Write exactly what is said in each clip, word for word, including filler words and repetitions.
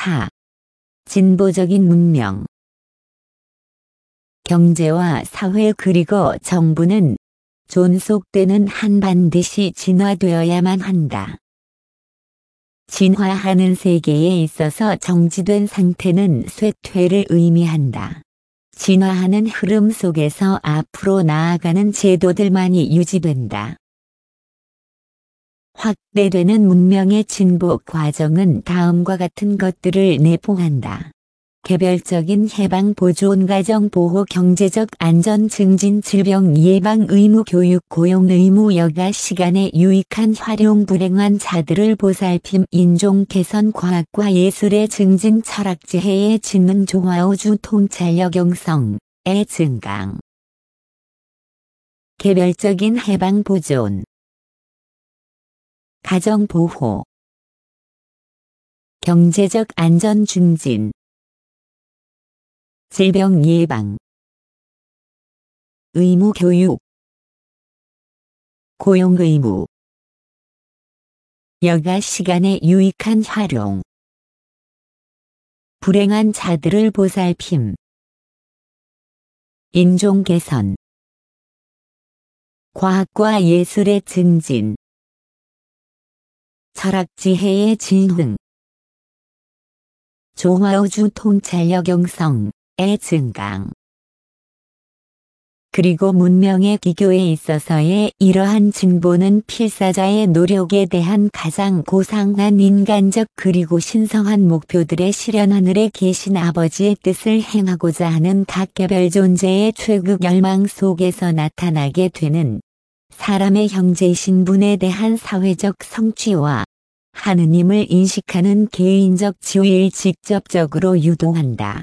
사. 진보적인 문명. 경제와 사회 그리고 정부는 존속되는 한 반드시 진화되어야만 한다. 진화하는 세계에 있어서 정지된 상태는 쇠퇴를 의미한다. 진화하는 흐름 속에서 앞으로 나아가는 제도들만이 유지된다. 확대되는 문명의 진보 과정은 다음과 같은 것들을 내포한다. 개별적인 해방 보존 가정 보호 경제적 안전 증진 질병 예방 의무 교육 고용 의무 여가 시간의 유익한 활용 불행한 자들을 보살핌 인종 개선 과학과 예술의 증진 철학 지혜의 지능 조화 우주 통찰력 영성의 증강. 개별적인 해방 보존 가정 보호 경제적 안전 증진 질병 예방 의무 교육 고용 의무 여가 시간의 유익한 활용 불행한 자들을 보살핌 인종 개선 과학과 예술의 증진 철학 지혜의 진흥 조화우주 통찰력 영성의 증강 그리고 문명의 기교에 있어서의 이러한 진보는 필사자의 노력에 대한 가장 고상한 인간적 그리고 신성한 목표들의 실현 하늘에 계신 아버지의 뜻을 행하고자 하는 각 개별 존재의 최극 열망 속에서 나타나게 되는 사람의 형제 신분에 대한 사회적 성취와 하느님을 인식하는 개인적 지위를 직접적으로 유도한다.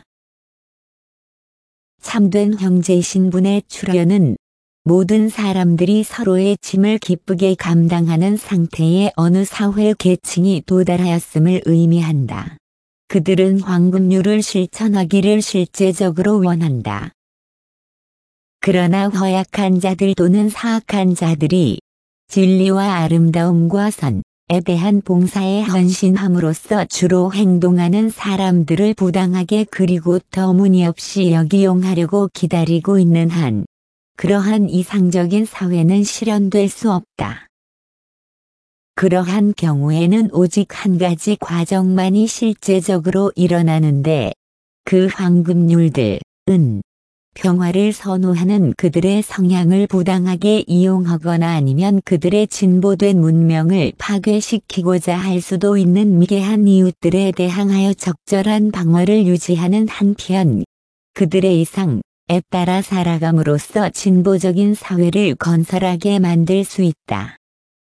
참된 형제 신분의 출현은 모든 사람들이 서로의 짐을 기쁘게 감당하는 상태에 어느 사회 계층이 도달하였음을 의미한다. 그들은 황금률을 실천하기를 실제적으로 원한다. 그러나 허약한 자들 또는 사악한 자들이 진리와 아름다움과 선에 대한 봉사에 헌신함으로써 주로 행동하는 사람들을 부당하게 그리고 터무니없이 역이용하려고 기다리고 있는 한 그러한 이상적인 사회는 실현될 수 없다. 그러한 경우에는 오직 한 가지 과정만이 실제적으로 일어나는데 그 황금률들은 평화를 선호하는 그들의 성향을 부당하게 이용하거나 아니면 그들의 진보된 문명을 파괴시키고자 할 수도 있는 미개한 이웃들에 대항하여 적절한 방어를 유지하는 한편 그들의 이상에 따라 살아감으로써 진보적인 사회를 건설하게 만들 수 있다.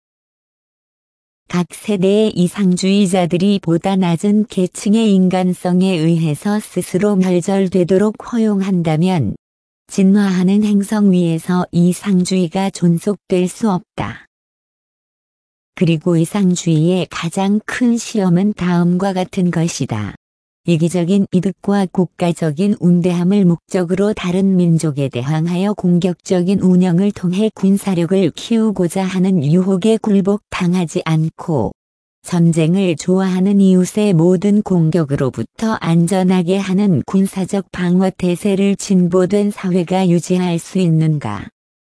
각 세대의 이상주의자들이 보다 낮은 계층의 인간성에 의해서 스스로 멸절되도록 허용한다면 진화하는 행성 위에서 이상주의가 존속될 수 없다. 그리고 이상주의의 가장 큰 시험은 다음과 같은 것이다. 이기적인 이득과 국가적인 운대함을 목적으로 다른 민족에 대항하여 공격적인 운영을 통해 군사력을 키우고자 하는 유혹에 굴복당하지 않고 전쟁을 좋아하는 이웃의 모든 공격으로부터 안전하게 하는 군사적 방어태세를 진보된 사회가 유지할 수 있는가?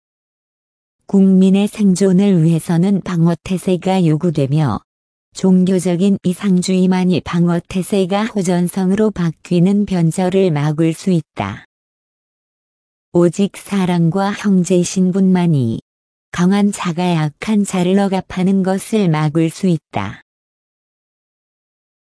국민의 생존을 위해서는 방어태세가 요구되며 종교적인 이상주의만이 방어태세가 호전성으로 바뀌는 변절을 막을 수 있다. 오직 사랑과 형제신분만이 강한 자가 약한 자를 억압하는 것을 막을 수 있다.